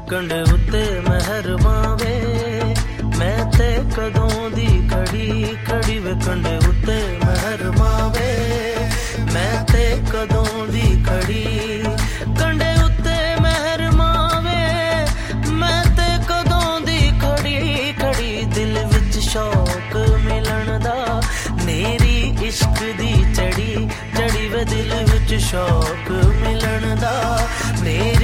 ਕੰਡੇ ਉੱਤੇ ਮਹਿਰਬਾਂ ਵੇ ਮੈਂ ਤੇ ਕਦੋਂ ਦੀ ਖੜੀ ਖੜੀ ਵੇ ਕੰਡੇ ਉੱਤੇ ਮਹਿਰਬਾਂ ਵੇ ਮੈਂ ਤੇ ਕਦੋਂ ਦੀ ਖੜੀ ਕੰਡੇ ਉੱਤੇ ਮਹਿਰਬਾਂ ਵੇ ਮੈਂ ਤੇ ਕਦੋਂ ਦੀ ਖੜੀ ਖੜੀ ਦਿਲ ਵਿੱਚ ਸ਼ੌਕ ਮਿਲਣ ਦਾ ਮੇਰੀ ਇਸ਼ਕ ਦੀ ਚੜੀ ਚੜੀ ਵੇ ਦਿਲ ਵਿੱਚ ਸ਼ੌਕ ਮਿਲਣ ਦਾ